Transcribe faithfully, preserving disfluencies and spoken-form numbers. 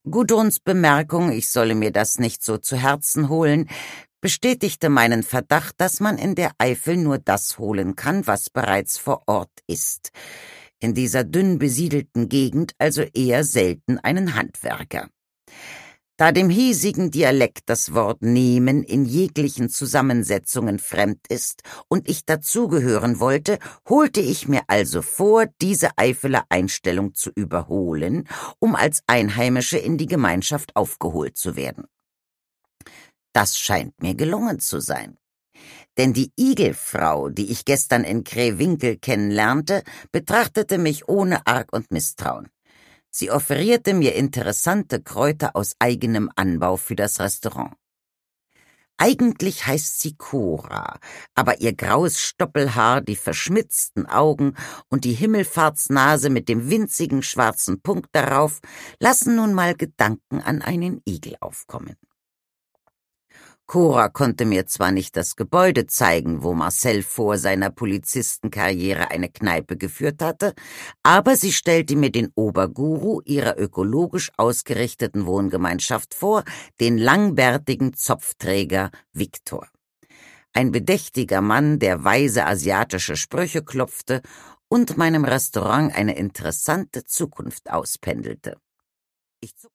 Gudruns Bemerkung, ich solle mir das nicht so zu Herzen holen, bestätigte meinen Verdacht, dass man in der Eifel nur das holen kann, was bereits vor Ort ist. In dieser dünn besiedelten Gegend also eher selten einen Handwerker. Da dem hiesigen Dialekt das Wort nehmen in jeglichen Zusammensetzungen fremd ist und ich dazugehören wollte, holte ich mir also vor, diese Eifeler Einstellung zu überholen, um als Einheimische in die Gemeinschaft aufgeholt zu werden. Das scheint mir gelungen zu sein. Denn die Igelfrau, die ich gestern in Krähwinkel kennenlernte, betrachtete mich ohne Arg und Misstrauen. Sie offerierte mir interessante Kräuter aus eigenem Anbau für das Restaurant. Eigentlich heißt sie Cora, aber ihr graues Stoppelhaar, die verschmitzten Augen und die Himmelfahrtsnase mit dem winzigen schwarzen Punkt darauf lassen nun mal Gedanken an einen Igel aufkommen. Cora konnte mir zwar nicht das Gebäude zeigen, wo Marcel vor seiner Polizistenkarriere eine Kneipe geführt hatte, aber sie stellte mir den Oberguru ihrer ökologisch ausgerichteten Wohngemeinschaft vor, den langbärtigen Zopfträger Viktor. Ein bedächtiger Mann, der weise asiatische Sprüche klopfte und meinem Restaurant eine interessante Zukunft auspendelte. Ich